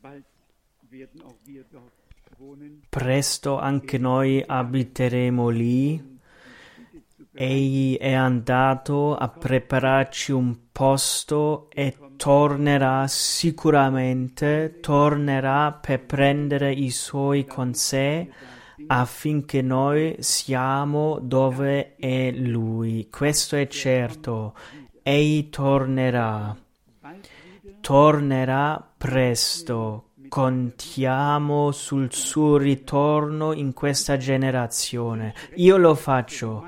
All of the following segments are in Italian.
Presto anche noi abiteremo lì. Egli è andato a prepararci un posto e tornerà sicuramente, tornerà per prendere i suoi con sé affinché noi siamo dove è Lui. Questo è certo. Egli tornerà presto. Contiamo sul suo ritorno in questa generazione. Io lo faccio,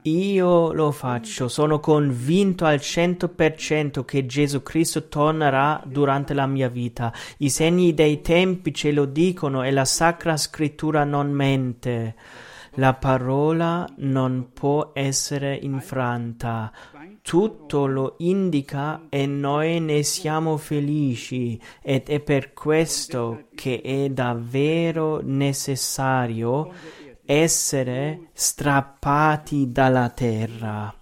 sono convinto al 100% che Gesù Cristo tornerà durante la mia vita. I segni dei tempi ce lo dicono e la Sacra Scrittura non mente. La parola non può essere infranta. Tutto lo indica e noi ne siamo felici ed è per questo che è davvero necessario essere strappati dalla terra.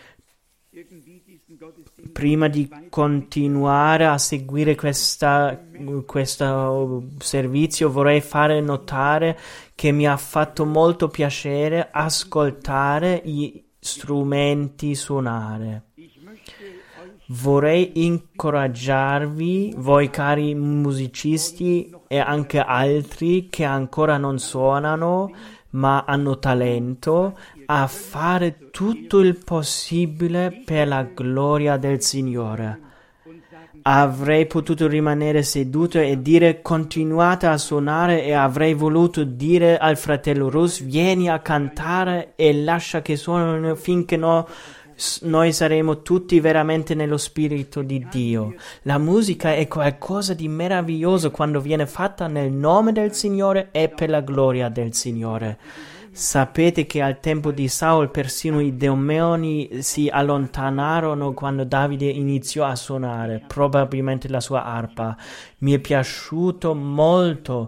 Prima di continuare a seguire questo servizio vorrei fare notare che mi ha fatto molto piacere ascoltare gli strumenti suonare. Vorrei incoraggiarvi, voi cari musicisti e anche altri che ancora non suonano ma hanno talento, a fare tutto il possibile per la gloria del Signore. Avrei potuto rimanere seduto e dire continuate a suonare e avrei voluto dire al fratello Russ vieni a cantare e lascia che suonino finché noi saremo tutti veramente nello spirito di Dio. La musica è qualcosa di meraviglioso quando viene fatta nel nome del Signore e per la gloria del Signore. Sapete che al tempo di Saul persino i demoni si allontanarono quando Davide iniziò a suonare, probabilmente la sua arpa. Mi è piaciuto molto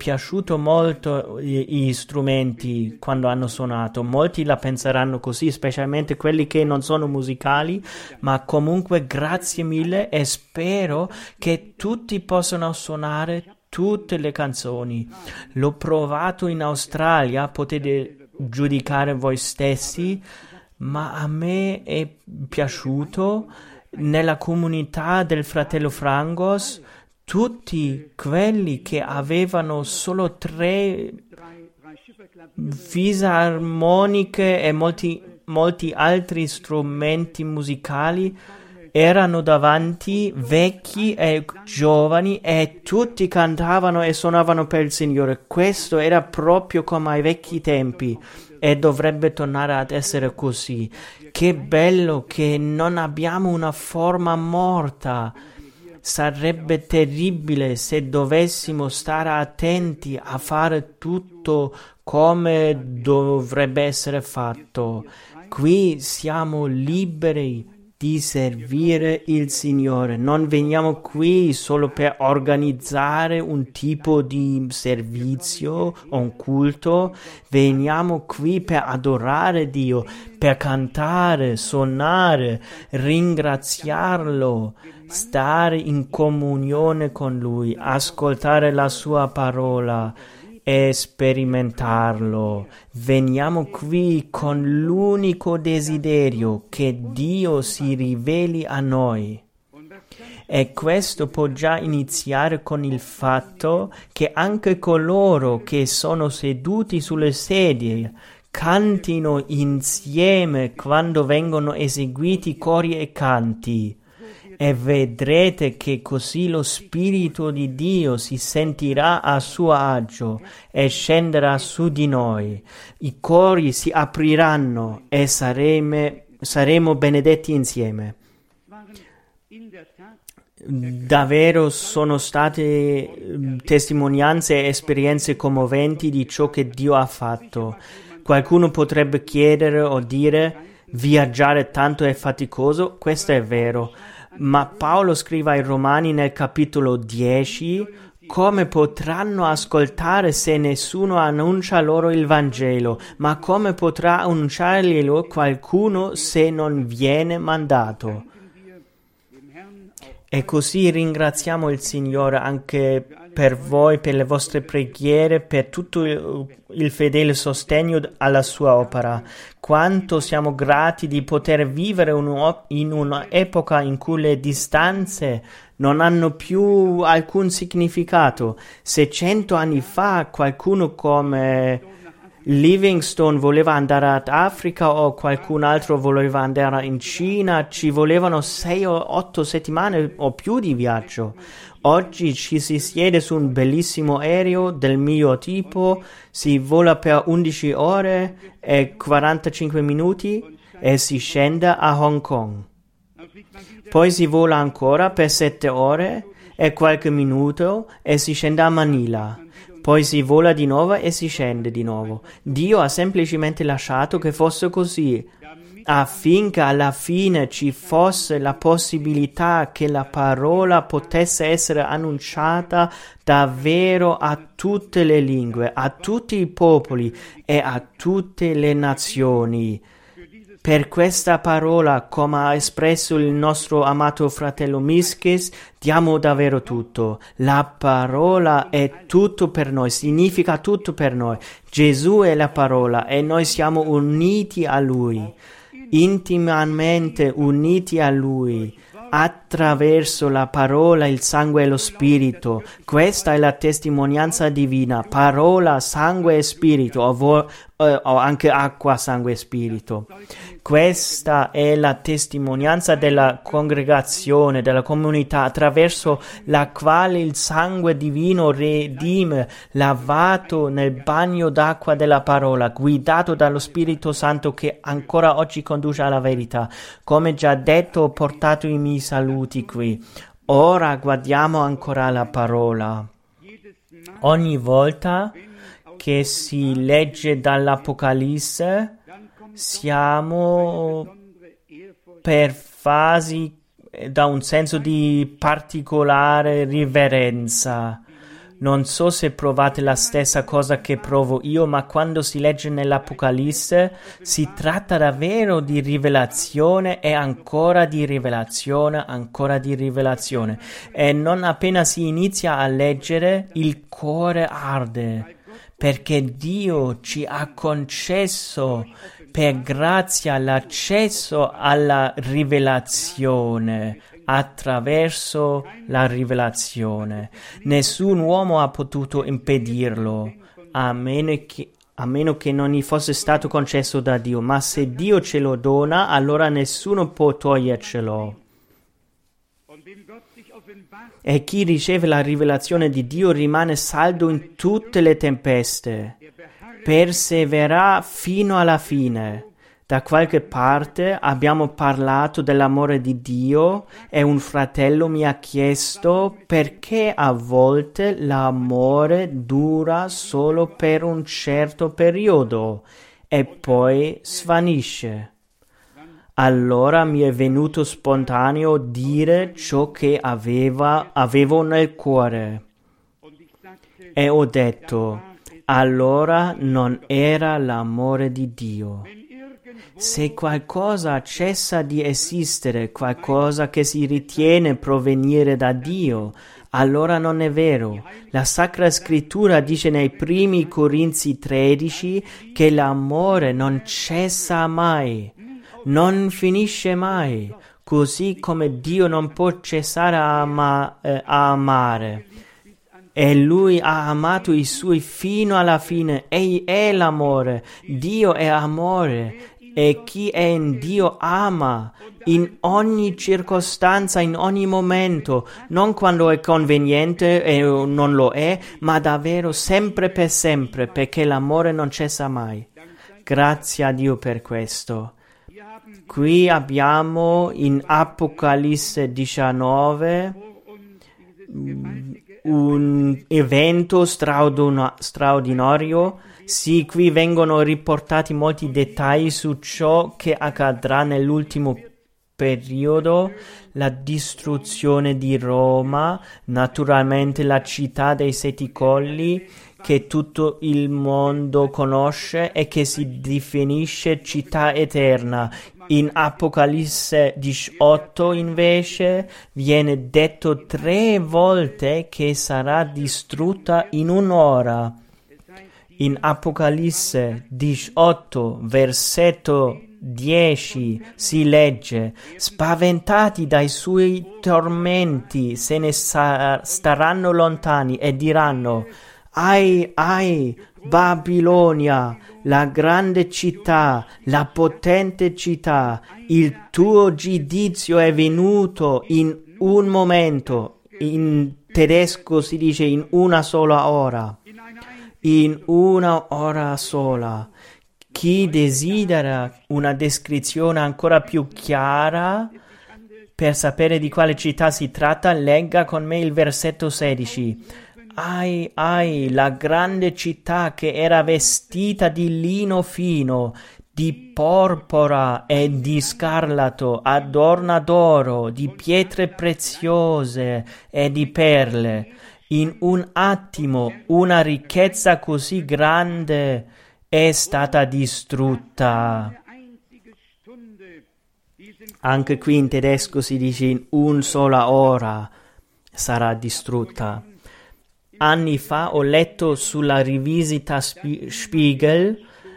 gli strumenti quando hanno suonato. Molti la penseranno così, specialmente quelli che non sono musicali, ma comunque grazie mille e spero che tutti possano suonare tutte le canzoni. L'ho provato in Australia, potete giudicare voi stessi, ma a me è piaciuto. Nella comunità del fratello Frangos, tutti quelli che avevano solo 3 fisarmoniche e molti altri strumenti musicali erano davanti, vecchi e giovani, e tutti cantavano e suonavano per il Signore. Questo era proprio come ai vecchi tempi e dovrebbe tornare ad essere così. Che bello che non abbiamo una forma morta. Sarebbe terribile se dovessimo stare attenti a fare tutto come dovrebbe essere fatto. Qui siamo liberi di servire il Signore. Non veniamo qui solo per organizzare un tipo di servizio o un culto, veniamo qui per adorare Dio, per cantare, suonare, ringraziarlo, stare in comunione con Lui, ascoltare la Sua parola e sperimentarlo. Veniamo qui con l'unico desiderio che Dio si riveli a noi. E questo può già iniziare con il fatto che anche coloro che sono seduti sulle sedie cantino insieme quando vengono eseguiti cori e canti. E vedrete che così lo Spirito di Dio si sentirà a suo agio e scenderà su di noi. I cori si apriranno e saremo benedetti insieme. Davvero sono state testimonianze e esperienze commoventi di ciò che Dio ha fatto. Qualcuno potrebbe chiedere o dire: viaggiare tanto è faticoso? Questo è vero. Ma Paolo scrive ai Romani nel capitolo 10: come potranno ascoltare se nessuno annuncia loro il Vangelo? Ma come potrà annunciarglielo qualcuno se non viene mandato? E così ringraziamo il Signore anche per voi, per le vostre preghiere, per tutto il fedele sostegno alla sua opera. Quanto siamo grati di poter vivere in un'epoca in cui le distanze non hanno più alcun significato. Se 100 anni fa qualcuno come Livingstone voleva andare ad Africa o qualcun altro voleva andare in Cina, ci volevano 6 o 8 settimane o più di viaggio. Oggi ci si siede su un bellissimo aereo del mio tipo, si vola per 11 ore e 45 minuti e si scende a Hong Kong. Poi si vola ancora per 7 ore e qualche minuto e si scende a Manila. Poi si vola di nuovo e si scende di nuovo. Dio ha semplicemente lasciato che fosse così, affinché alla fine ci fosse la possibilità che la parola potesse essere annunciata davvero a tutte le lingue, a tutti i popoli e a tutte le nazioni. Per questa parola, come ha espresso il nostro amato fratello Miskis, diamo davvero tutto. La parola è tutto per noi, significa tutto per noi. Gesù è la parola e noi siamo uniti a Lui, intimamente uniti a Lui, attraverso la parola, il sangue e lo spirito. Questa è la testimonianza divina, parola, sangue e spirito, o anche acqua, sangue e spirito. Questa è la testimonianza della congregazione, della comunità, attraverso la quale il sangue divino redime, lavato nel bagno d'acqua della parola, guidato dallo Spirito Santo che ancora oggi conduce alla verità. Come già detto, ho portato i miei saluti qui. Ora guardiamo ancora la parola. Ogni volta che si legge dall'Apocalisse, siamo pervasi da un senso di particolare riverenza. Non so se provate la stessa cosa che provo io, ma quando si legge nell'Apocalisse si tratta davvero di rivelazione e ancora di rivelazione, ancora di rivelazione. E non appena si inizia a leggere, il cuore arde, perché Dio ci ha concesso per grazia l'accesso alla rivelazione, attraverso la rivelazione. Nessun uomo ha potuto impedirlo, a meno che non gli fosse stato concesso da Dio, ma se Dio ce lo dona, allora nessuno può togliercelo. E chi riceve la rivelazione di Dio rimane saldo in tutte le tempeste, persevera fino alla fine. Da qualche parte abbiamo parlato dell'amore di Dio e un fratello mi ha chiesto perché a volte l'amore dura solo per un certo periodo e poi svanisce. Allora mi è venuto spontaneo dire ciò che avevo nel cuore e ho detto: allora non era l'amore di Dio. Se qualcosa cessa di esistere, qualcosa che si ritiene provenire da Dio, allora non è vero. La Sacra Scrittura dice nei primi Corinzi 13 che l'amore non cessa mai, non finisce mai, così come Dio non può cessare a amare. E Lui ha amato i Suoi fino alla fine. Egli è l'amore. Dio è amore. E chi è in Dio ama in ogni circostanza, in ogni momento, non quando è conveniente e non lo è, ma davvero sempre per sempre, perché l'amore non cessa mai. Grazie a Dio per questo. Qui abbiamo in Apocalisse 19 un evento straordinario. Sì, qui vengono riportati molti dettagli su ciò che accadrà nell'ultimo periodo, la distruzione di Roma, naturalmente la città dei sette colli che tutto il mondo conosce e che si definisce città eterna, In Apocalisse 18 invece viene detto 3 volte che sarà distrutta in un'ora. In Apocalisse 18, versetto 10 si legge: spaventati dai suoi tormenti se ne staranno lontani e diranno: ai, ai, Babilonia, la grande città, la potente città, il tuo giudizio è venuto in un momento. In tedesco si dice in una sola ora. In una ora sola. Chi desidera una descrizione ancora più chiara per sapere di quale città si tratta, legga con me il versetto 16. Ai, ai, la grande città che era vestita di lino fino, di porpora e di scarlatto, adorna d'oro, di pietre preziose e di perle. In un attimo una ricchezza così grande è stata distrutta. Anche qui in tedesco si dice in una sola ora sarà distrutta. Anni fa ho letto sulla rivista Spiegel,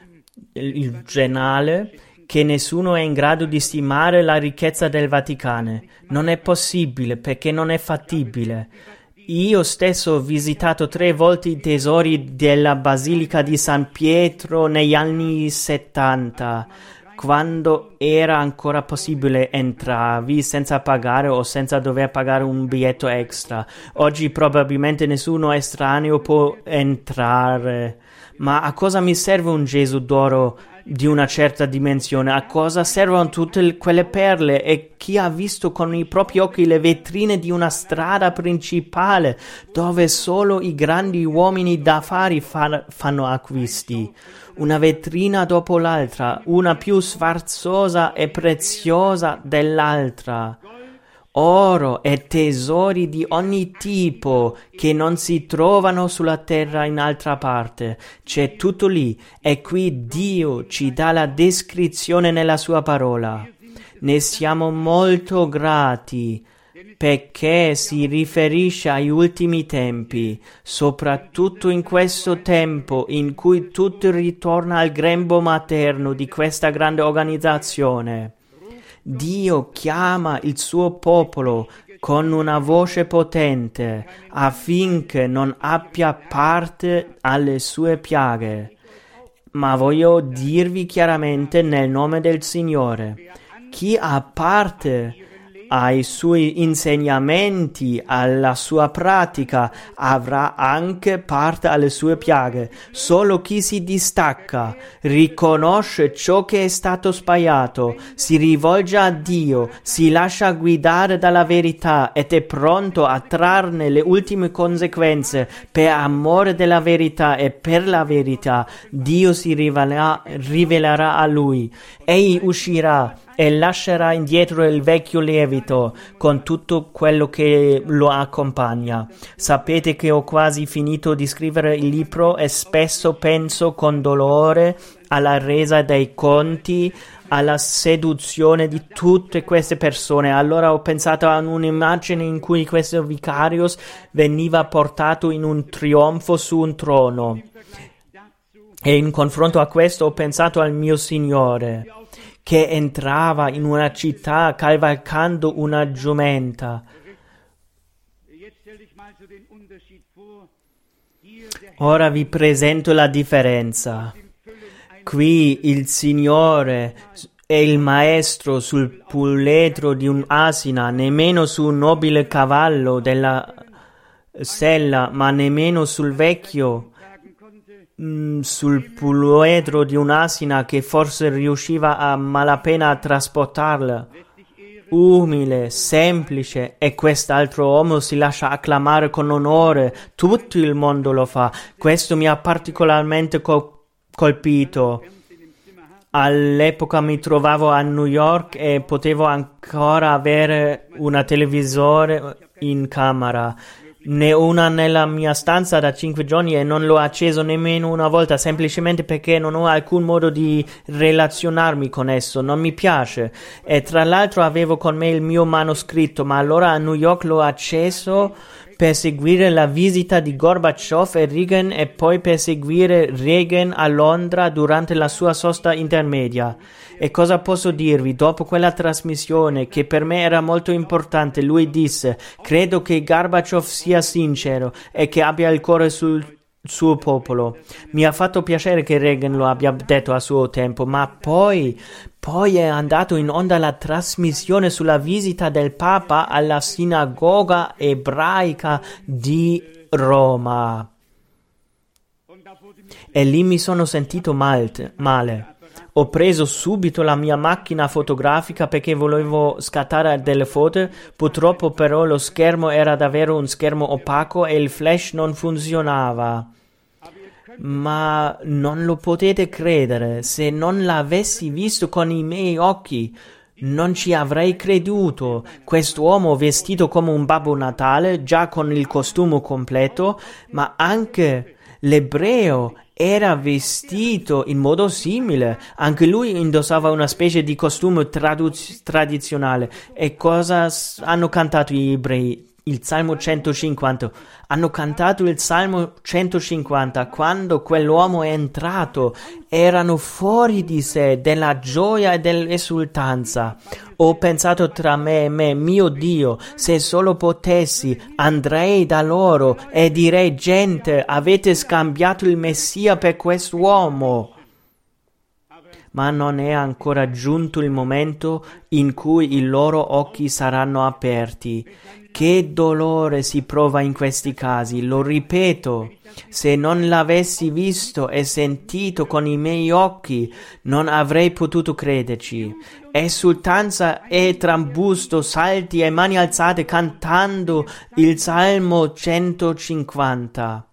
il giornale, che nessuno è in grado di stimare la ricchezza del Vaticano. Non è possibile perché non è fattibile. Io stesso ho visitato 3 volte i tesori della Basilica di San Pietro negli anni 70, quando era ancora possibile entravi senza pagare o senza dover pagare un biglietto extra. Oggi probabilmente nessuno estraneo può entrare. Ma a cosa mi serve un Gesù d'oro di una certa dimensione? A cosa servono tutte quelle perle? E chi ha visto con i propri occhi le vetrine di una strada principale dove solo i grandi uomini d'affari fanno acquisti? Una vetrina dopo l'altra, una più sfarzosa e preziosa dell'altra. Oro e tesori di ogni tipo che non si trovano sulla terra in altra parte. C'è tutto lì e qui Dio ci dà la descrizione nella sua parola. Ne siamo molto grati perché si riferisce agli ultimi tempi, soprattutto in questo tempo in cui tutto ritorna al grembo materno di questa grande organizzazione. Dio chiama il suo popolo con una voce potente affinché non abbia parte alle sue piaghe. Ma voglio dirvi chiaramente nel nome del Signore: chi ha parte ai suoi insegnamenti, alla sua pratica, avrà anche parte alle sue piaghe. Solo chi si distacca, riconosce ciò che è stato sbagliato, si rivolge a Dio, si lascia guidare dalla verità ed è pronto a trarne le ultime conseguenze per amore della verità e per la verità, Dio si rivelerà a lui. Egli uscirà e lascerà indietro il vecchio lievito con tutto quello che lo accompagna. Sapete che ho quasi finito di scrivere il libro e spesso penso con dolore alla resa dei conti, alla seduzione di tutte queste persone. Allora ho pensato a un'immagine in cui questo vicarius veniva portato in un trionfo su un trono. E in confronto a questo ho pensato al mio Signore, che entrava in una città cavalcando una giumenta. Ora vi presento la differenza. Qui il Signore è il maestro sul puledro di un'asina, nemmeno su un nobile cavallo della sella, ma nemmeno sul vecchio, sul puledro di un'asina che forse riusciva a malapena a trasportarla. Umile, semplice, e quest'altro uomo si lascia acclamare con onore. Tutto il mondo lo fa. Questo mi ha particolarmente colpito. All'epoca mi trovavo a New York e potevo ancora avere una televisore in camera. Ne ho una nella mia stanza da 5 giorni e non l'ho acceso nemmeno una volta, semplicemente perché non ho alcun modo di relazionarmi con esso, non mi piace. E tra l'altro avevo con me il mio manoscritto, ma allora a New York l'ho acceso per seguire la visita di Gorbaciov e Reagan e poi per seguire Reagan a Londra durante la sua sosta intermedia. E cosa posso dirvi? Dopo quella trasmissione, che per me era molto importante, lui disse: credo che Gorbaciov sia sincero e che abbia il cuore sul suo popolo. Mi ha fatto piacere che Reagan lo abbia detto a suo tempo, ma poi è andato in onda la trasmissione sulla visita del Papa alla sinagoga ebraica di Roma. E lì mi sono sentito male. Ho preso subito la mia macchina fotografica perché volevo scattare delle foto, purtroppo però lo schermo era davvero un schermo opaco e il flash non funzionava. Ma non lo potete credere, se non l'avessi visto con i miei occhi non ci avrei creduto. Quest'uomo vestito come un Babbo Natale, già con il costume completo, ma anche l'ebreo era vestito in modo simile. Anche lui indossava una specie di costume tradizionale. E cosa hanno cantato gli ebrei? Il Salmo 150. Hanno cantato il Salmo 150 quando quell'uomo è entrato. Erano fuori di sé della gioia e dell'esultanza. Ho pensato tra me e me: mio Dio, se solo potessi, andrei da loro e direi: gente, avete scambiato il Messia per quest'uomo. Ma non è ancora giunto il momento in cui i loro occhi saranno aperti. Che dolore si prova in questi casi, lo ripeto. Se non l'avessi visto e sentito con i miei occhi, non avrei potuto crederci. Esultanza e trambusto, salti e mani alzate cantando il Salmo 150.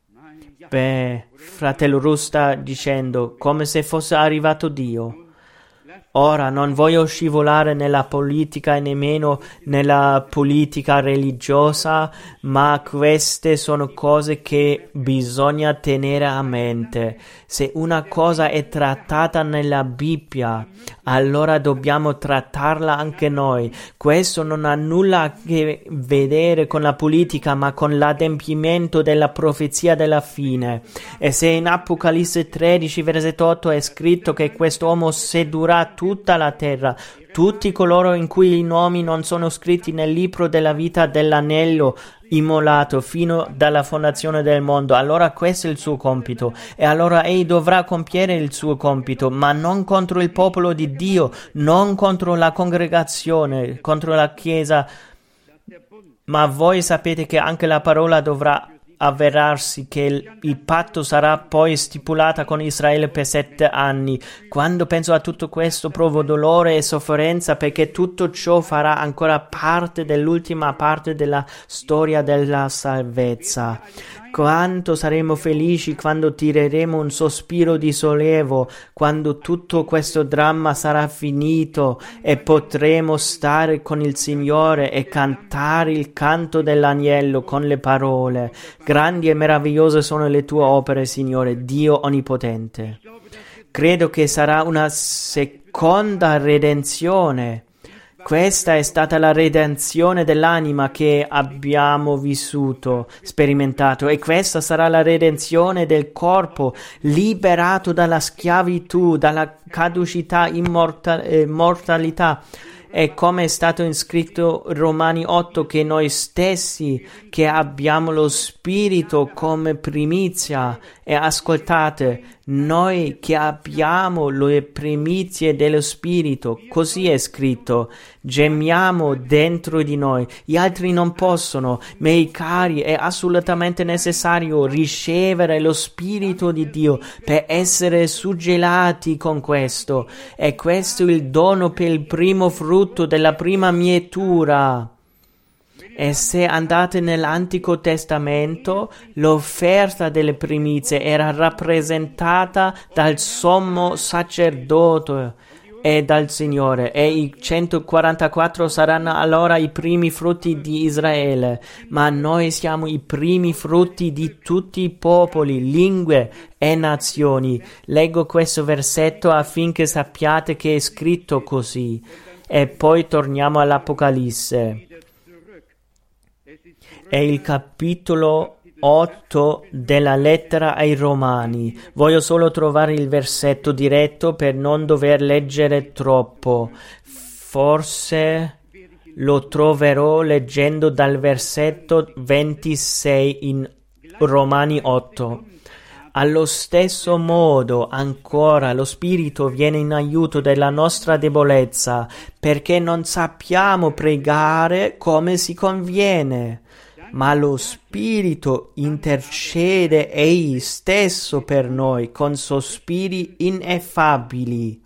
Beh, fratello Russ sta dicendo, come se fosse arrivato Dio. Ora, non voglio scivolare nella politica e nemmeno nella politica religiosa, ma queste sono cose che bisogna tenere a mente. Se una cosa è trattata nella Bibbia, allora dobbiamo trattarla anche noi. Questo non ha nulla a che vedere con la politica, ma con l'adempimento della profezia della fine. E se in Apocalisse 13, versetto 8 è scritto che quest'uomo sedurà tutta la terra, tutti coloro in cui i nomi non sono scritti nel libro della vita dell'anello immolato fino dalla fondazione del mondo, allora questo è il suo compito, e allora egli dovrà compiere il suo compito, ma non contro il popolo di Dio, non contro la congregazione, contro la Chiesa. Ma voi sapete che anche la parola dovrà avverarsi, che il patto sarà poi stipulata con Israele per 7 anni. Quando penso a tutto questo provo dolore e sofferenza, perché tutto ciò farà ancora parte dell'ultima parte della storia della salvezza. Quanto saremo felici quando tireremo un sospiro di sollievo, quando tutto questo dramma sarà finito e potremo stare con il Signore e cantare il canto dell'agnello con le parole: grandi e meravigliose sono le tue opere, Signore, Dio Onnipotente. Credo che sarà una seconda redenzione. Questa è stata la redenzione dell'anima che abbiamo vissuto, sperimentato, e questa sarà la redenzione del corpo, liberato dalla schiavitù, dalla caducità, mortalità. E come è stato scritto in Romani 8, che noi stessi che abbiamo lo Spirito come primizia, e ascoltate, noi che abbiamo le primizie dello Spirito, così è scritto, gemiamo dentro di noi, gli altri non possono. Miei cari, è assolutamente necessario ricevere lo Spirito di Dio per essere suggellati con questo, e questo è il dono per il primo frutto della prima mietura. E se andate nell'Antico Testamento, l'offerta delle primizie era rappresentata dal sommo sacerdote, è dal Signore, e i 144 saranno allora i primi frutti di Israele, ma noi siamo i primi frutti di tutti i popoli, lingue e nazioni. Leggo questo versetto affinché sappiate che è scritto così, e poi torniamo all'Apocalisse. È il capitolo 8 della lettera ai Romani. Voglio solo trovare il versetto diretto per non dover leggere troppo. Forse lo troverò leggendo dal versetto 26 in Romani 8. Allo stesso modo, ancora, lo Spirito viene in aiuto della nostra debolezza, perché non sappiamo pregare come si conviene. Ma lo Spirito intercede egli stesso per noi con sospiri ineffabili.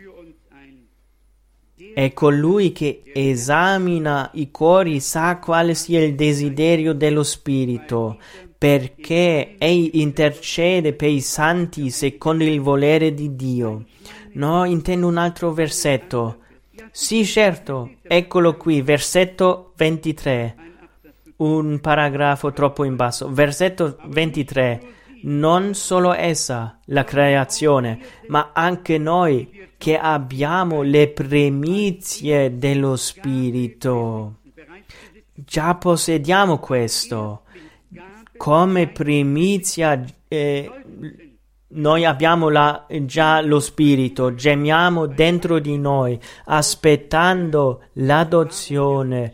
E colui che esamina i cuori sa quale sia il desiderio dello Spirito, perché egli intercede per i santi secondo il volere di Dio. No, intendo un altro versetto. Sì, certo, eccolo qui, versetto 23. Un paragrafo troppo in basso. Versetto 23. Non solo essa, la creazione, ma anche noi che abbiamo le primizie dello Spirito. Già possediamo questo. Come primizia noi abbiamo già lo Spirito, gemiamo dentro di noi, aspettando l'adozione,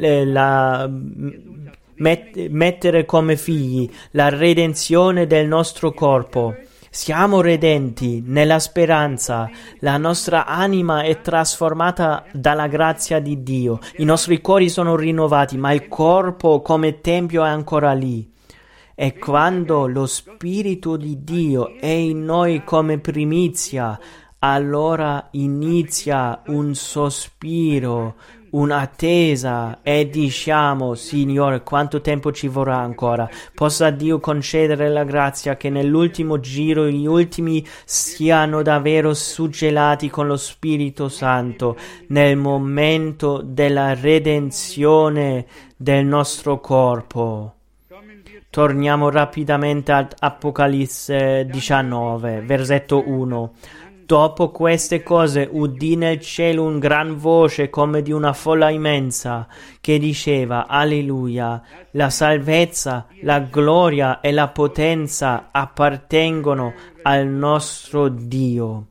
mettere come figli, la redenzione del nostro corpo. Siamo redenti nella speranza, la nostra anima è trasformata dalla grazia di Dio, i nostri cuori sono rinnovati, ma il corpo come tempio è ancora lì. E quando lo Spirito di Dio è in noi come primizia, allora inizia un sospiro, un'attesa e diciamo: Signore, quanto tempo ci vorrà ancora? Possa Dio concedere la grazia che nell'ultimo giro gli ultimi siano davvero suggellati con lo Spirito Santo nel momento della redenzione del nostro corpo. Torniamo rapidamente ad Apocalisse 19, versetto 1. Dopo queste cose udì nel cielo un gran voce come di una folla immensa che diceva: Alleluia, la salvezza, la gloria e la potenza appartengono al nostro Dio.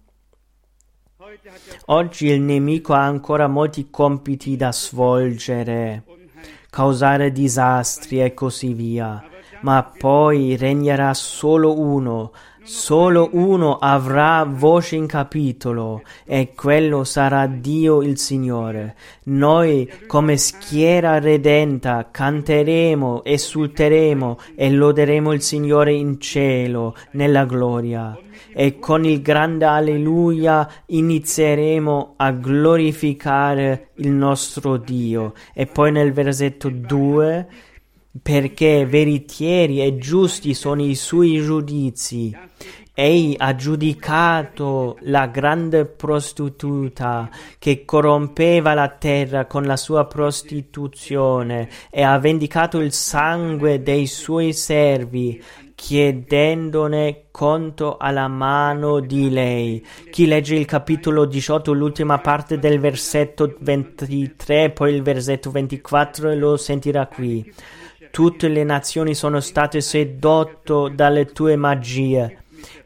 Oggi il nemico ha ancora molti compiti da svolgere, causare disastri e così via, ma poi regnerà solo uno avrà voce in capitolo, e quello sarà Dio il Signore. Noi, come schiera redenta, canteremo, esulteremo e loderemo il Signore in cielo, nella gloria. E con il grande alleluia inizieremo a glorificare il nostro Dio. E poi nel versetto 2, perché veritieri e giusti sono i suoi giudizi. Egli ha giudicato la grande prostituta che corrompeva la terra con la sua prostituzione e ha vendicato il sangue dei suoi servi, chiedendone conto alla mano di lei. Chi legge il capitolo 18, l'ultima parte del versetto 23, poi il versetto 24, lo sentirà qui. Tutte le nazioni sono state sedotte dalle tue magie.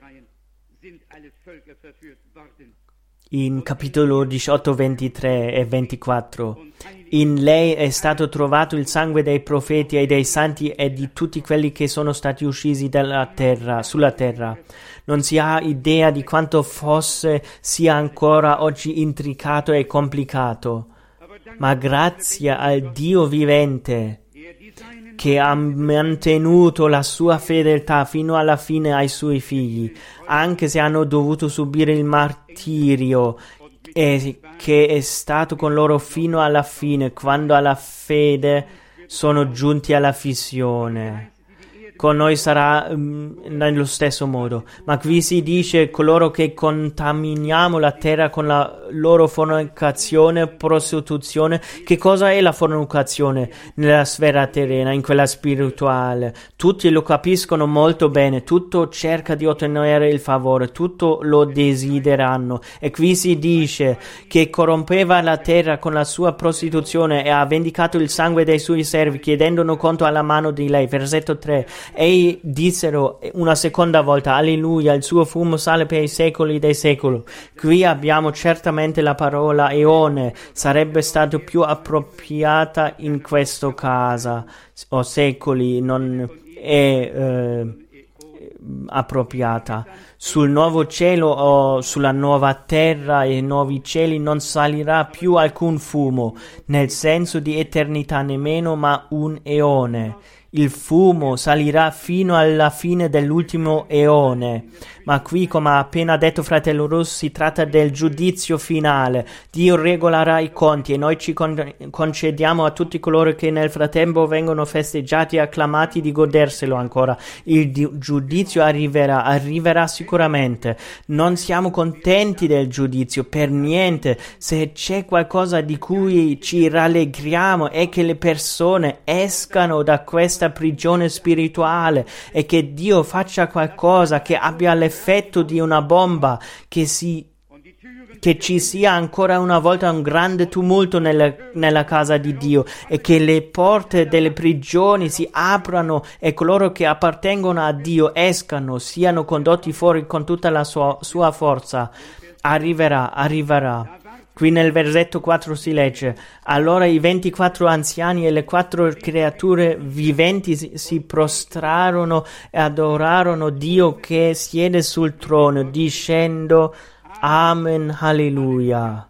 In capitolo 18, 23 e 24. In lei è stato trovato il sangue dei profeti e dei santi e di tutti quelli che sono stati uccisi sulla terra. Non si ha idea di quanto fosse sia ancora oggi intricato e complicato, ma grazie al Dio vivente che ha mantenuto la sua fedeltà fino alla fine ai suoi figli, anche se hanno dovuto subire il martirio, e che è stato con loro fino alla fine, quando alla fede sono giunti alla fissione. con noi sarà nello stesso modo. Ma qui si dice coloro che contaminiamo la terra con la loro fornicazione, prostituzione. Che cosa è la fornicazione nella sfera terrena, in quella spirituale? Tutti lo capiscono molto bene, tutto cerca di ottenere il favore, tutto lo desiderano. E qui si dice che corrompeva la terra con la sua prostituzione e ha vendicato il sangue dei suoi servi, chiedendo conto alla mano di lei. Versetto 3. E dissero una seconda volta: Alleluia, il suo fumo sale per i secoli dei secoli. Qui abbiamo certamente la parola eone, sarebbe stato più appropriata in questo caso, o secoli non è appropriata. Sul nuovo cielo o sulla nuova terra e nuovi cieli non salirà più alcun fumo, nel senso di eternità nemmeno, ma un eone. Il fumo salirà fino alla fine dell'ultimo eone. Ma qui, come ha appena detto fratello Ross, si tratta del giudizio finale. Dio regolerà i conti e noi ci concediamo a tutti coloro che nel frattempo vengono festeggiati e acclamati di goderselo ancora. Il giudizio arriverà sicuramente. Non siamo contenti del giudizio per niente. Se c'è qualcosa di cui ci rallegriamo è che le persone escano da questa prigione spirituale e che Dio faccia qualcosa che abbia l'effetto di una bomba, che ci sia ancora una volta un grande tumulto nella casa di Dio e che le porte delle prigioni si aprano e coloro che appartengono a Dio escano, siano condotti fuori con tutta la sua forza. Arriverà. Qui nel versetto 4 si legge: allora i 24 anziani e le 4 creature viventi si prostrarono e adorarono Dio che siede sul trono, dicendo: Amen, alleluia.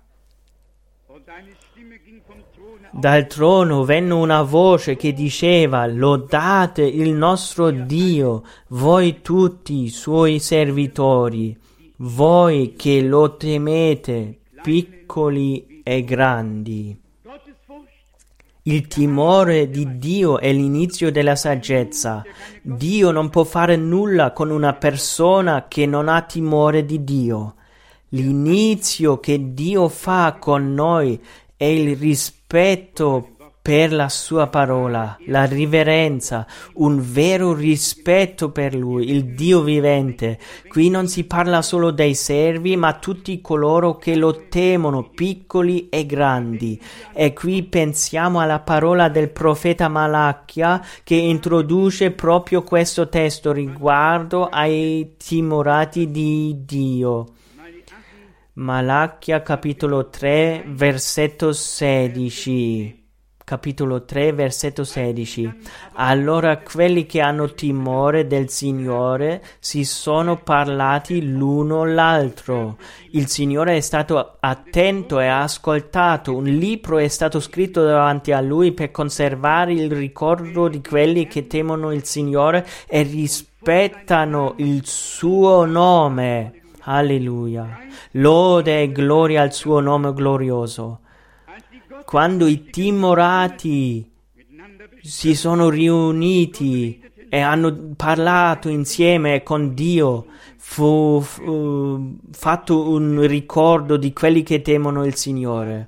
Dal trono venne una voce che diceva: lodate il nostro Dio, voi tutti i suoi servitori, voi che lo temete, piccoli e grandi. Il timore di Dio è l'inizio della saggezza. Dio non può fare nulla con una persona che non ha timore di Dio. L'inizio che Dio fa con noi è il rispetto per la sua parola, la riverenza, un vero rispetto per Lui, il Dio vivente. Qui non si parla solo dei servi, ma tutti coloro che lo temono, piccoli e grandi. E qui pensiamo alla parola del profeta Malachia, che introduce proprio questo testo riguardo ai timorati di Dio. Malachia capitolo 3 versetto 16. Capitolo 3 versetto 16. Allora quelli che hanno timore del Signore si sono parlati l'uno l'altro. Il Signore è stato attento e ha ascoltato. Un libro è stato scritto davanti a Lui per conservare il ricordo di quelli che temono il Signore e rispettano il suo nome. Alleluia. Lode e gloria al suo nome glorioso. Quando i timorati si sono riuniti e hanno parlato insieme con Dio, fu fatto un ricordo di quelli che temono il Signore.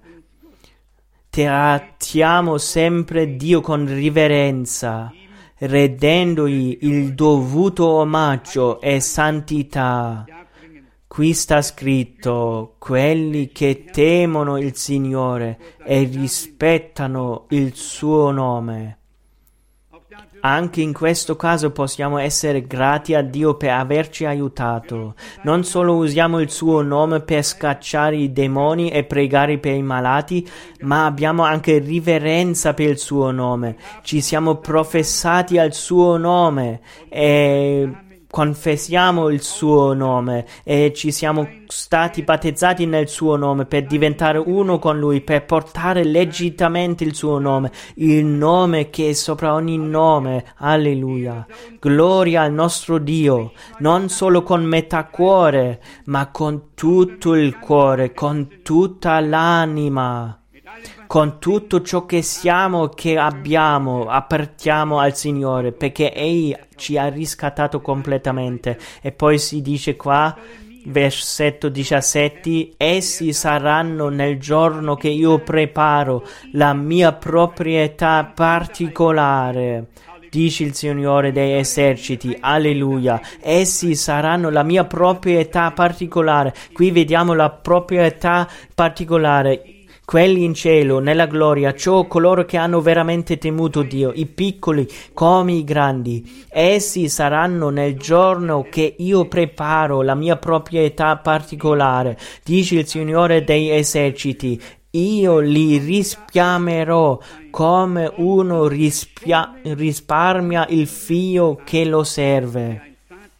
Trattiamo sempre Dio con riverenza, rendendogli il dovuto omaggio e santità. Qui sta scritto: quelli che temono il Signore e rispettano il suo nome. Anche in questo caso possiamo essere grati a Dio per averci aiutato. Non solo usiamo il suo nome per scacciare i demoni e pregare per i malati, ma abbiamo anche riverenza per il suo nome. Ci siamo professati al suo nome e confessiamo il suo nome e ci siamo stati battezzati nel suo nome per diventare uno con lui, per portare legittimamente il suo nome, il nome che è sopra ogni nome. Alleluia. Gloria al nostro Dio, non solo con metà cuore, ma con tutto il cuore, con tutta l'anima, con tutto ciò che siamo, che abbiamo, appartiamo al Signore, perché Egli ci ha riscattato completamente. E poi si dice qua, versetto 17, essi saranno nel giorno che io preparo la mia proprietà particolare. Dice il Signore dei eserciti, alleluia, essi saranno la mia proprietà particolare. Qui vediamo la proprietà particolare, quelli in cielo, nella gloria, coloro che hanno veramente temuto Dio, i piccoli come i grandi. Essi saranno nel giorno che io preparo la mia proprietà particolare, dice il Signore dei eserciti. Io li risparmierò come uno risparmia il figlio che lo serve.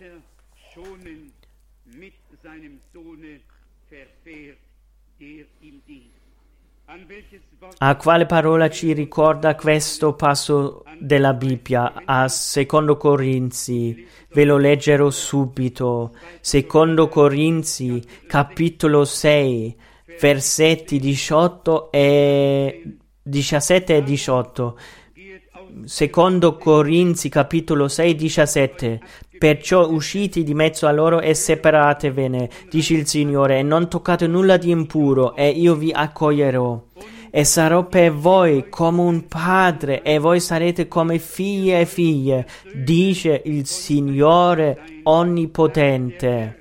A quale parola ci ricorda questo passo della Bibbia? A Secondo Corinzi. Ve lo leggerò subito. Secondo Corinzi, capitolo 6. Versetti 17 e 18. Secondo Corinzi capitolo 6, 17. Perciò usciti di mezzo a loro e separatevene, dice il Signore, e non toccate nulla di impuro, e io vi accoglierò. E sarò per voi come un padre, e voi sarete come figli e figlie, dice il Signore Onnipotente.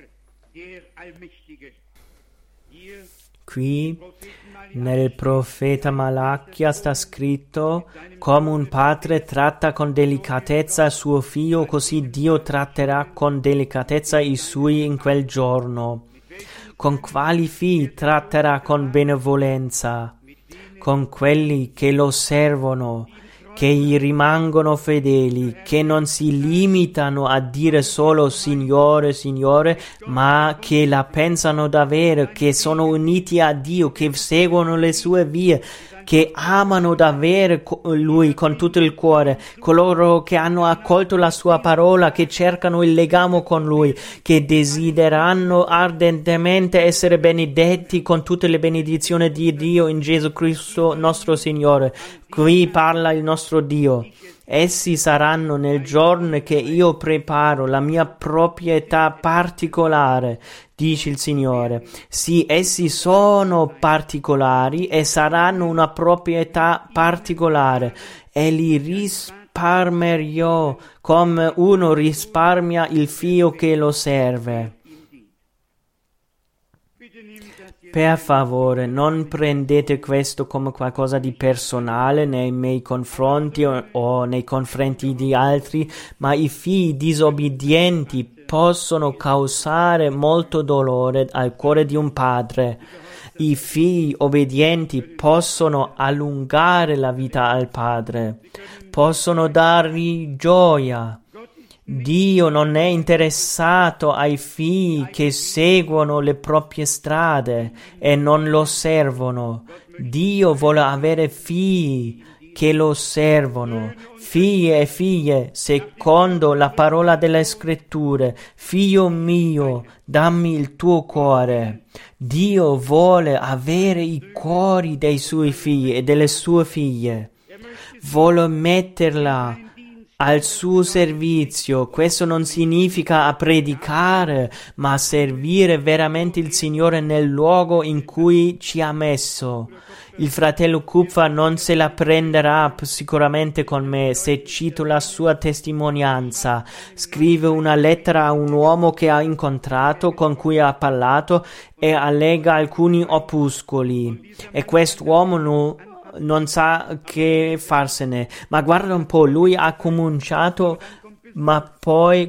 Qui nel profeta Malachia sta scritto: come un padre tratta con delicatezza suo figlio, così Dio tratterà con delicatezza i suoi in quel giorno. Con quali figli tratterà con benevolenza? Con quelli che lo servono, che gli rimangono fedeli, che non si limitano a dire solo Signore, Signore, ma che la pensano davvero, che sono uniti a Dio, che seguono le sue vie, che amano davvero Lui con tutto il cuore, coloro che hanno accolto la sua parola, che cercano il legame con Lui, che desiderano ardentemente essere benedetti con tutte le benedizioni di Dio in Gesù Cristo nostro Signore. Qui parla il nostro Dio. Essi saranno nel giorno che io preparo la mia proprietà particolare, dice il Signore. Sì, essi sono particolari e saranno una proprietà particolare, e li risparmierò come uno risparmia il figlio che lo serve. Per favore, non prendete questo come qualcosa di personale nei miei confronti o nei confronti di altri, ma i figli disobbedienti possono causare molto dolore al cuore di un padre. I figli obbedienti possono allungare la vita al padre, possono dargli gioia. Dio non è interessato ai figli che seguono le proprie strade e non lo servono. Dio vuole avere figli che lo servono, figli e figlie, secondo la parola delle scritture. Figlio mio, dammi il tuo cuore. Dio vuole avere i cuori dei suoi figli e delle sue figlie. Vuole metterla al suo servizio. Questo non significa a predicare, ma a servire veramente il Signore nel luogo in cui ci ha messo. Il fratello Kupfer non se la prenderà sicuramente con me se cito la sua testimonianza. Scrive una lettera a un uomo che ha incontrato, con cui ha parlato, e allega alcuni opuscoli. E quest'uomo non sa che farsene, ma guarda un po', lui ha comunicato, ma poi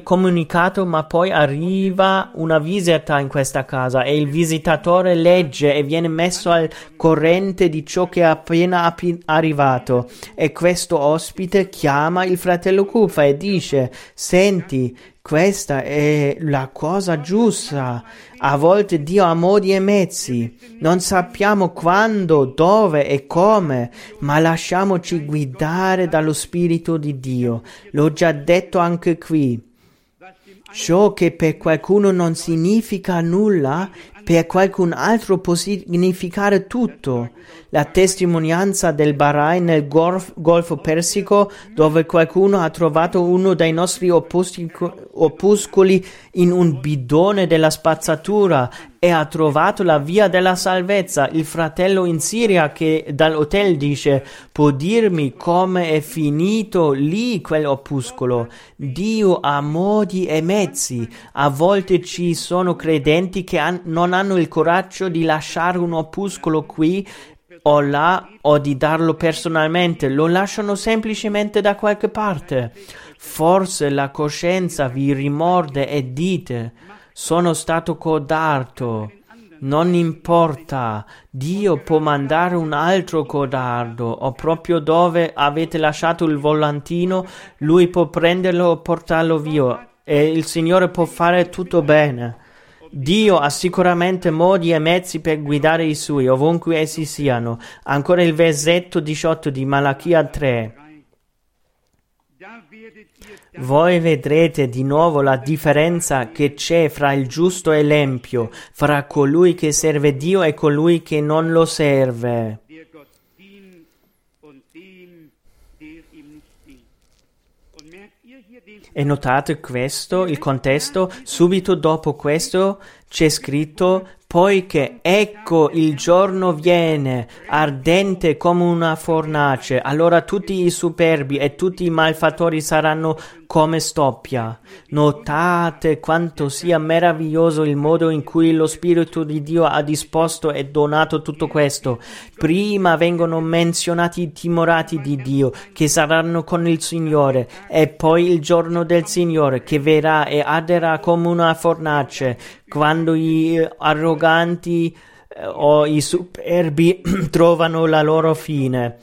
arriva una visita in questa casa e il visitatore legge e viene messo al corrente di ciò che è appena arrivato, e questo ospite chiama il fratello Kupfer e dice: senti, questa è la cosa giusta. A volte Dio ha modi e mezzi. Non sappiamo quando, dove e come, ma lasciamoci guidare dallo Spirito di Dio. L'ho già detto anche qui. Ciò che per qualcuno non significa nulla, per qualcun altro può significare tutto. La testimonianza del Bahrain nel Golfo Persico, dove qualcuno ha trovato uno dei nostri opuscoli in un bidone della spazzatura e ha trovato la via della salvezza. Il fratello in Siria che dall'hotel dice: può dirmi come è finito lì quell'opuscolo? Dio ha modi e mezzi. A volte ci sono credenti che non hanno il coraggio di lasciare un opuscolo qui o là o di darlo personalmente, lo lasciano semplicemente da qualche parte. Forse la coscienza vi rimorde e dite: sono stato codardo. Non importa, Dio può mandare un altro codardo, o proprio dove avete lasciato il volantino, Lui può prenderlo o portarlo via, e il Signore può fare tutto bene. Dio ha sicuramente modi e mezzi per guidare i Suoi, ovunque essi siano. Ancora il versetto 18 di Malachia 3. Voi vedrete di nuovo la differenza che c'è fra il giusto e l'empio, fra colui che serve Dio e colui che non lo serve. E notate questo, il contesto, subito dopo questo c'è scritto: poiché ecco il giorno viene, ardente come una fornace, allora tutti i superbi e tutti i malfattori saranno come stoppia. Notate quanto sia meraviglioso il modo in cui lo Spirito di Dio ha disposto e donato tutto questo. Prima vengono menzionati i timorati di Dio, che saranno con il Signore, e poi il giorno del Signore, che verrà e arderà come una fornace, quando gli arroganti o i superbi trovano la loro fine.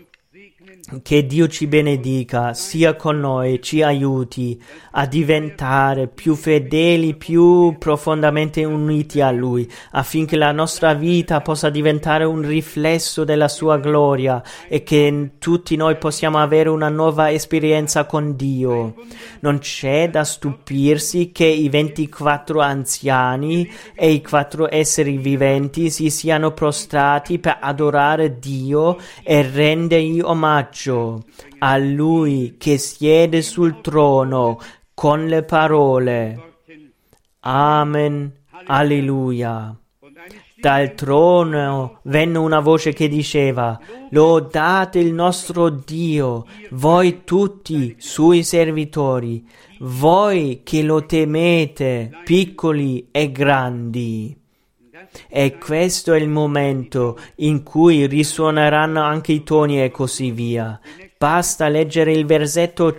Che Dio ci benedica, sia con noi, ci aiuti a diventare più fedeli, più profondamente uniti a Lui, affinché la nostra vita possa diventare un riflesso della Sua gloria e che tutti noi possiamo avere una nuova esperienza con Dio. Non c'è da stupirsi che i 24 anziani e i 4 esseri viventi si siano prostrati per adorare Dio e rendergli omaggio. A Lui che siede sul trono con le parole: Amen, Alleluia. Dal trono venne una voce che diceva: lodate il nostro Dio, voi tutti Suoi servitori, voi che lo temete, piccoli e grandi. E questo è il momento in cui risuoneranno anche i toni e così via. Basta leggere il versetto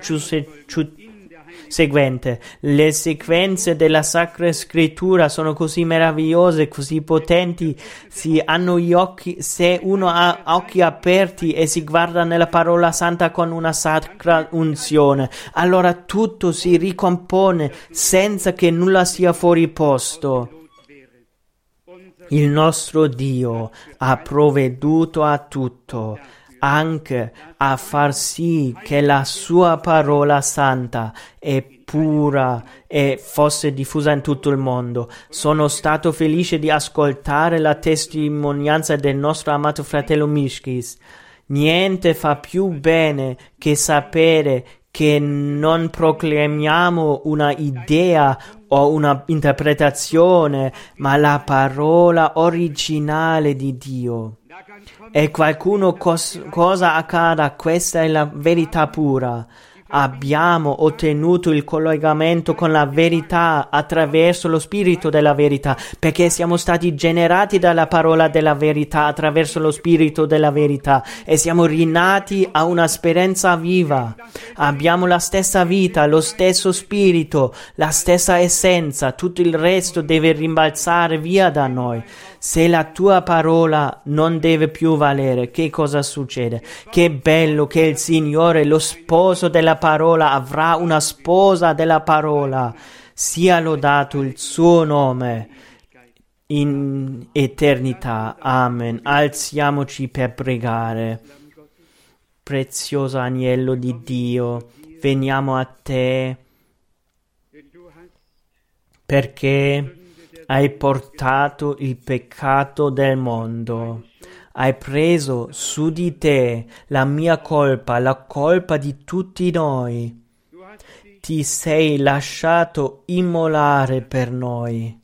seguente. Le sequenze della Sacra Scrittura sono così meravigliose, così potenti. Si hanno gli occhi, se uno ha occhi aperti e si guarda nella parola santa con una sacra unzione, allora tutto si ricompone senza che nulla sia fuori posto. Il nostro Dio ha provveduto a tutto, anche a far sì che la sua parola santa e pura e fosse diffusa in tutto il mondo. Sono stato felice di ascoltare la testimonianza del nostro amato fratello Mishkis. Niente fa più bene che sapere che non proclamiamo una idea o una interpretazione, ma la parola originale di Dio. E qualcuno cosa accada, questa è la verità pura. Abbiamo ottenuto il collegamento con la verità attraverso lo Spirito della verità, perché siamo stati generati dalla parola della verità attraverso lo Spirito della verità e siamo rinati a una speranza viva. Abbiamo la stessa vita, lo stesso Spirito, la stessa essenza, tutto il resto deve rimbalzare via da noi. Se la tua parola non deve più valere, che cosa succede? Che bello che il Signore, lo sposo della parola, avrà una sposa della parola. Sia lodato il suo nome in eternità. Amen. Alziamoci per pregare. Prezioso agnello di Dio, veniamo a te perché Hai portato il peccato del mondo. Hai preso su di te la mia colpa, la colpa di tutti noi. Ti sei lasciato immolare per noi.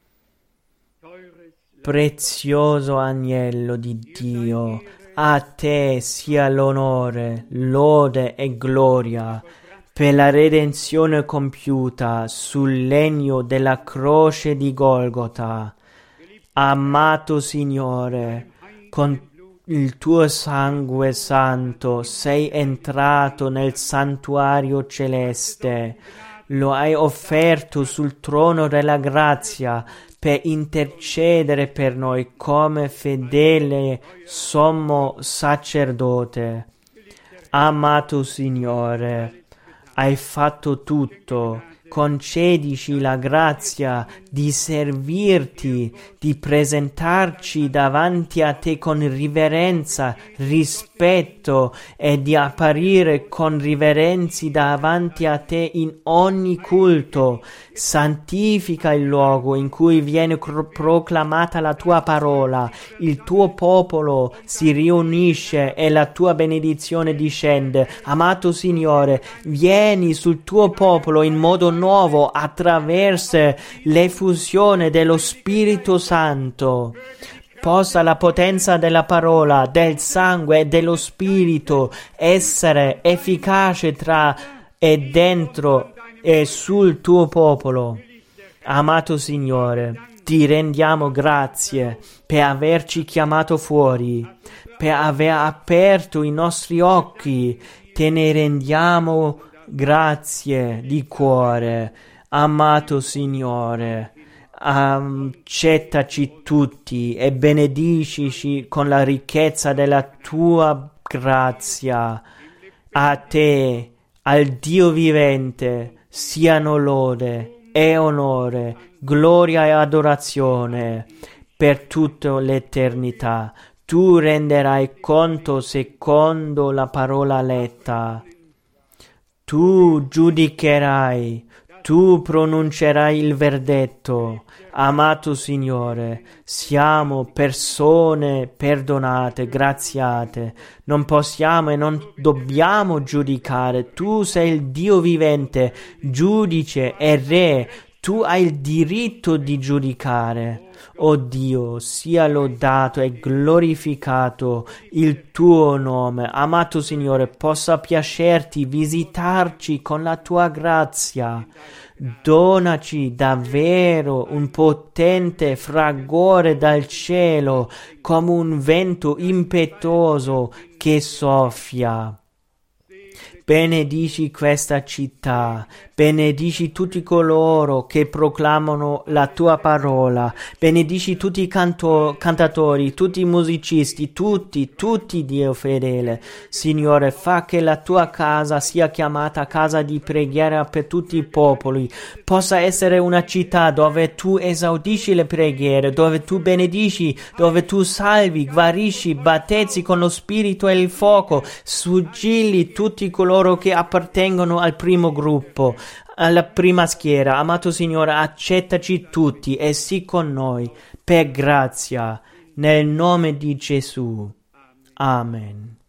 Prezioso agnello di Dio, a te sia l'onore, lode e gloria per la redenzione compiuta sul legno della croce di Golgota. Amato Signore, con il tuo sangue santo sei entrato nel santuario celeste, lo hai offerto sul trono della grazia per intercedere per noi come fedele sommo sacerdote. Amato Signore, hai fatto tutto. Concedici la grazia di servirti, di presentarci davanti a te con riverenza, rispetto e di apparire con riverenza davanti a te in ogni culto. Santifica il luogo in cui viene proclamata la tua parola, il tuo popolo si riunisce e la tua benedizione discende. Amato Signore, vieni sul tuo popolo in modo nuovo attraverso l'effusione dello Spirito Santo. Possa la potenza della parola, del sangue e dello Spirito essere efficace tra e dentro e sul tuo popolo. Amato Signore, ti rendiamo grazie per averci chiamato fuori, per aver aperto i nostri occhi. Te ne rendiamo grazie di cuore. Amato Signore, accettaci tutti e benedicici con la ricchezza della tua grazia. A te, al Dio vivente, siano lode e onore, gloria e adorazione per tutta l'eternità. Tu renderai conto secondo la parola letta. Tu giudicherai, tu pronuncerai il verdetto. Amato Signore, siamo persone perdonate, graziate. Non possiamo e non dobbiamo giudicare. Tu sei il Dio vivente, giudice e re. Tu hai il diritto di giudicare. O Dio, sia lodato e glorificato il tuo nome. Amato Signore, possa piacerti visitarci con la tua grazia. Donaci davvero un potente fragore dal cielo, come un vento impetuoso che soffia. Benedici questa città, benedici tutti coloro che proclamano la tua parola, benedici tutti i cantatori, tutti i musicisti, tutti Dio fedele. Signore, fa che la tua casa sia chiamata casa di preghiera per tutti i popoli, possa essere una città dove tu esaudisci le preghiere, dove tu benedici, dove tu salvi, guarisci, battezzi con lo spirito e il fuoco, suggelli tutti coloro che appartengono al primo gruppo, alla prima schiera. Amato Signore, accettaci tutti e sii con noi per grazia, nel nome di Gesù. Amen.